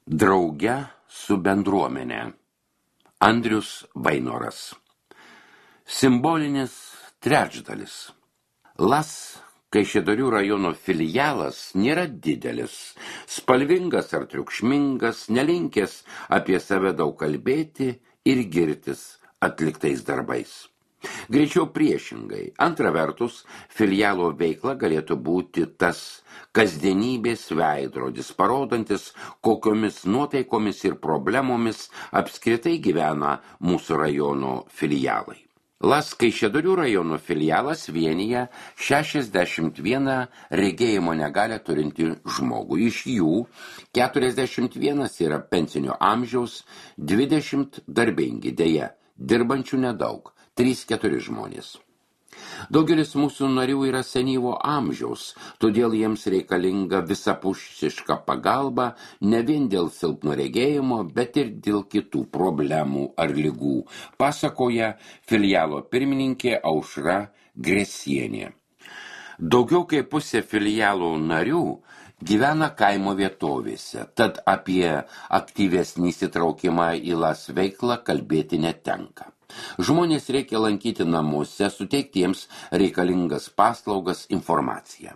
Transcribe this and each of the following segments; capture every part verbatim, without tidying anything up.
Drauge su bendruomenė. Andrius Vainoras. Simbolinis trečdalis. Las Kaišiadorių rajono filialas nėra didelis, spalvingas ar triukšmingas, nelinkęs apie save daug kalbėti ir girtis atliktais darbais. Greičiau priešingai. Antra vertus, filialo veikla galėtų būti tas kasdienybės veidrodis, parodantis, kokiomis nuotaikomis ir problemomis apskritai gyvena mūsų rajono filialai. Las Kaišiadorių rajono filialas vienyje šešiasdešimt vieną regėjimo negalią turinti žmogų. Iš jų keturiasdešimt vienas yra pensinio amžiaus, dvidešimt darbingi, deja, dirbančių nedaug. trys keturi žmonės. Daugelis mūsų narių yra senyvo amžiaus, todėl jiems reikalinga visapusiška pagalba ne vien dėl silpno regėjimo, bet ir dėl kitų problemų ar ligų, pasakoja filialo pirmininkė Aušra Gresienė. Daugiau kaip pusė filialo narių gyvena kaimo vietovėse, tad apie aktyvesnį įsitraukimą į las veiklą kalbėti netenka. Žmonės reikia lankyti namuose, suteikti jiems reikalingas paslaugas, informaciją.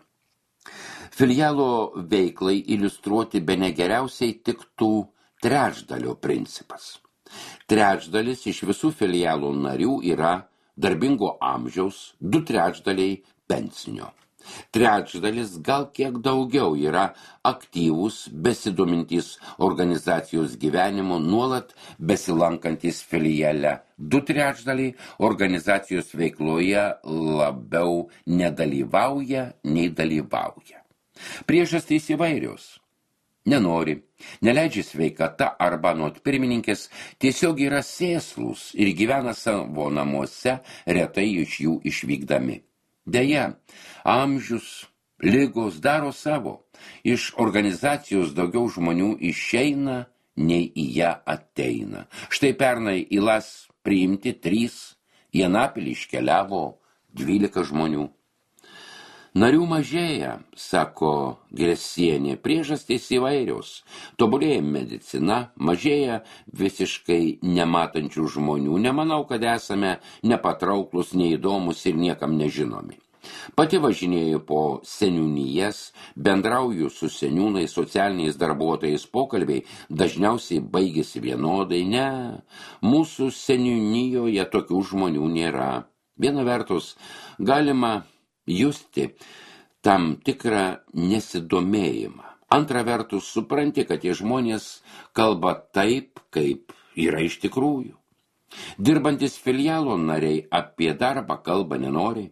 Filialo veiklai iliustruoti bene geriausiai tiktų trečdalio principas. Trečdalis iš visų filialo narių yra darbingo amžiaus, du trečdaliai pensinio. Trečdalis gal kiek daugiau yra aktyvūs, besidomintys organizacijos gyvenimo, nuolat besilankantis filiale. Du trečdaliai organizacijos veikloje labiau nedalyvauja nei dalyvauja. Priežastys įvairios. Nenori, neleidžia sveikata arba anot pirmininkės tiesiog yra sėslūs ir gyvena savo namuose, retai iš jų išvykdami. Deja, amžius, ligos daro savo. Iš organizacijos daugiau žmonių išeina, nei į ją ateina. Štai pernai į las priimti trys, į Anapilį iškeliavo dvylika žmonių. Narių mažėja, sako Gresienė, priežastys įvairios. Tobulėja medicina, mažėja visiškai nematančių žmonių. Nemanau, kad esame nepatrauklus, neįdomus ir niekam nežinomi. Pati važinėju po seniūnijas, bendrauju su seniūnais, socialiniais darbuotojais, pokalbiai dažniausiai baigėsi vienodai. Ne, mūsų seniūnijoje tokių žmonių nėra. Viena vertus, galima justi tam tikrą nesidomėjimą. Antra vertus, supranti, kad tie žmonės kalba taip, kaip yra iš tikrųjų. Dirbantis filialo nariai apie darbą kalba nenori.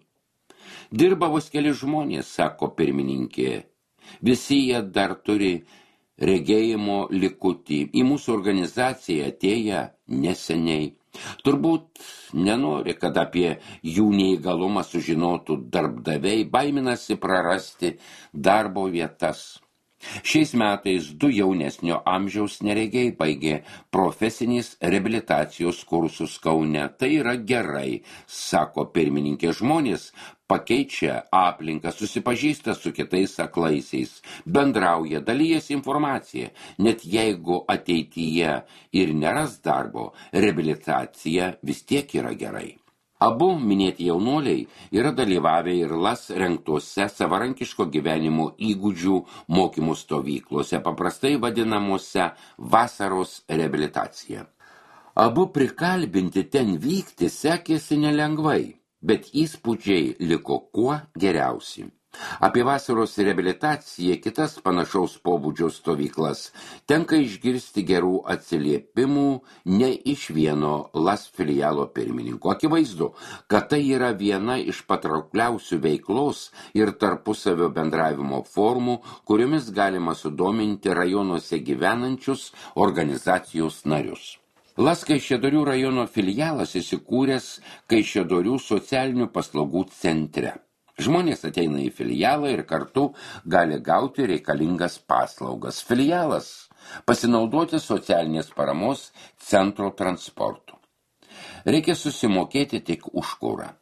Dirba vos keli žmonės, sako pirmininkė. Visi jie dar turi regėjimo likutį. Į mūsų organizaciją atėję neseniai. Turbūt nenori, kad apie jų neįgalumą sužinotų darbdaviai, baiminasi prarasti darbo vietas. Šiais metais du jaunesnio amžiaus neregiai baigė profesinės reabilitacijos kursus Kaune. Tai yra gerai, sako pirmininkė. Žmonės pakeičia aplinką, susipažįsta su kitais aklaisiais, bendrauja, dalyjasi informaciją. Net jeigu ateityje ir neras darbo, reabilitacija vis tiek yra gerai. Abu minėti jaunuoliai yra dalyvavę ir las rengtuose savarankiško gyvenimo įgūdžių mokymų stovyklose, paprastai vadinamuose vasaros reabilitacija. Abu prikalbinti ten vykti sekėsi nelengvai, bet įspūdžiai liko kuo geriausi. Apie vasaros reabilitaciją, kitas panašaus pobūdžio stovyklas tenka išgirsti gerų atsiliepimų ne iš vieno las filialo pirmininko. Akivaizdu, kad tai yra viena iš patraukliausių veiklos ir tarpusavio bendravimo formų, kuriomis galima sudominti rajonuose gyvenančius organizacijos narius. Las Kaišiadorių rajono filialas įsikūręs Kaišiadorių socialinių paslaugų centre. Žmonės ateina į filialą ir kartu gali gauti reikalingas paslaugas. Filialas pasinaudoti socialinės paramos centro transportu. Reikia susimokėti tik už kurą.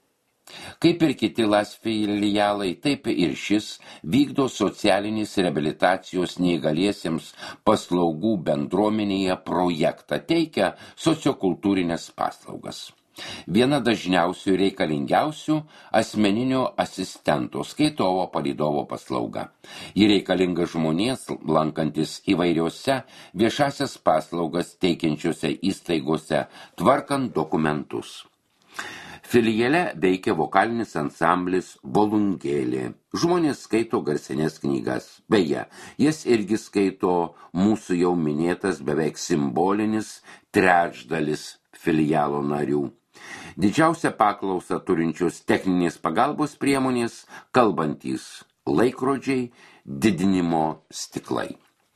Kaip ir kiti LAS filialai, taip ir šis vykdo socialinės reabilitacijos neįgaliesiems paslaugų bendruomenėje projektą, teikia sociokultūrinės paslaugas. Viena dažniausių ir reikalingiausių asmeninio asistento skaitovo palydovo paslauga. Ji reikalinga žmonės lankantis įvairiose viešasias paslaugas teikiančiose įstaigose, tvarkant dokumentus. Filiale veikia vokalinis ansamblis Bolungėlė. Žmonės skaito garsinės knygas. Beje, jas irgi skaito mūsų jau minėtas beveik simbolinis trečdalis filialo narių. Didžiausia paklausa turinčios techninės pagalbos priemonės, kalbantys laikrodžiai, didinimo stiklai.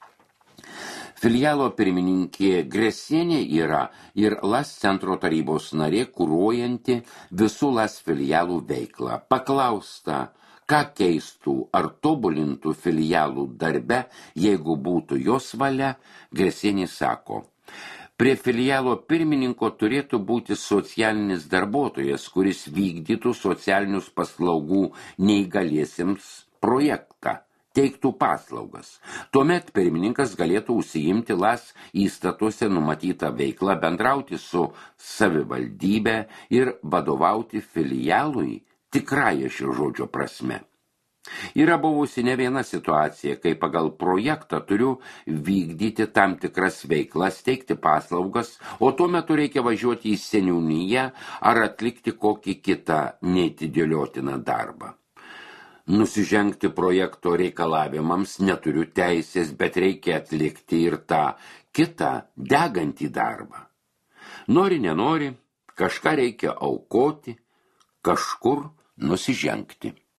Filialo pirmininkė Gresienė yra ir LAS centro tarybos narė, kuruojanti visų LAS filialų veiklą. Paklausta, ką keistų ar tobulintų filialų darbe, jeigu būtų jos valia, Gresienė sako: prie filialo pirmininko turėtų būti socialinis darbuotojas, kuris vykdytų socialinius paslaugų neįgaliesiems projektą, teiktų paslaugas. Tuomet pirmininkas galėtų užsiimti LAS įstatuose numatytą veiklą, bendrauti su savivaldybe ir vadovauti filialui tikrąja šio žodžio prasme. Yra buvusi ne viena situacija, kai pagal projektą turiu vykdyti tam tikras veiklas, teikti paslaugas, o tuo metu reikia važiuoti į seniūniją ar atlikti kokį kitą neatidėliotiną darbą. Nusižengti projekto reikalavimams neturiu teisės, bet reikia atlikti ir tą kitą degantį darbą. Nori, nenori, kažką reikia aukoti, kažkur nusižengti.